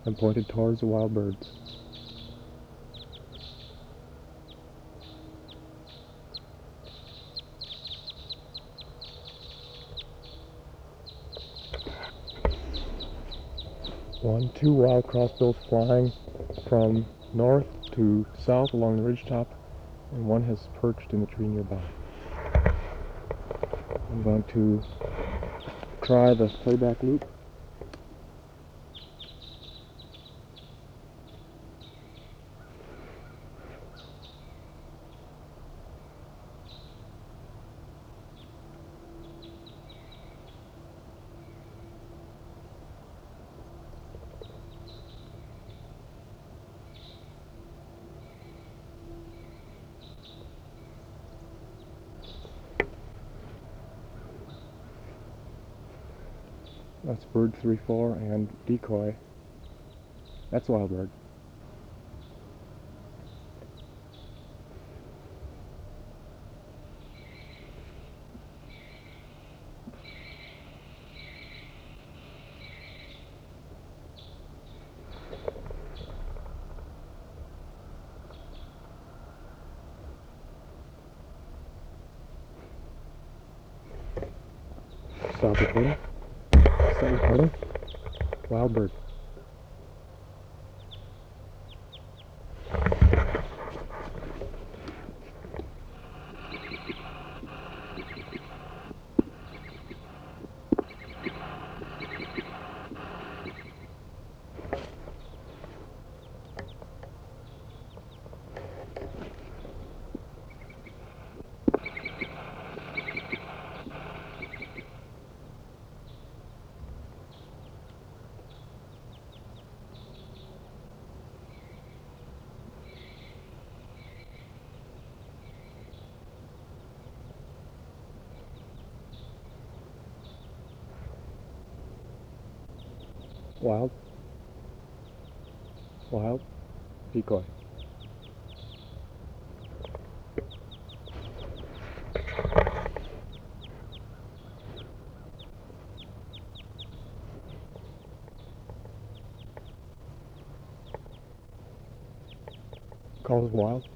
and pointed towards the wild birds. Two wild crossbills flying from north to south along the ridgetop, and one has perched in the tree nearby. I'm going to try the playback loop. That's bird 3-4 and decoy. That's wild bird. Stop recording. Stop recording. Wild bird. Wild. Wild. Decoy. Calls wild.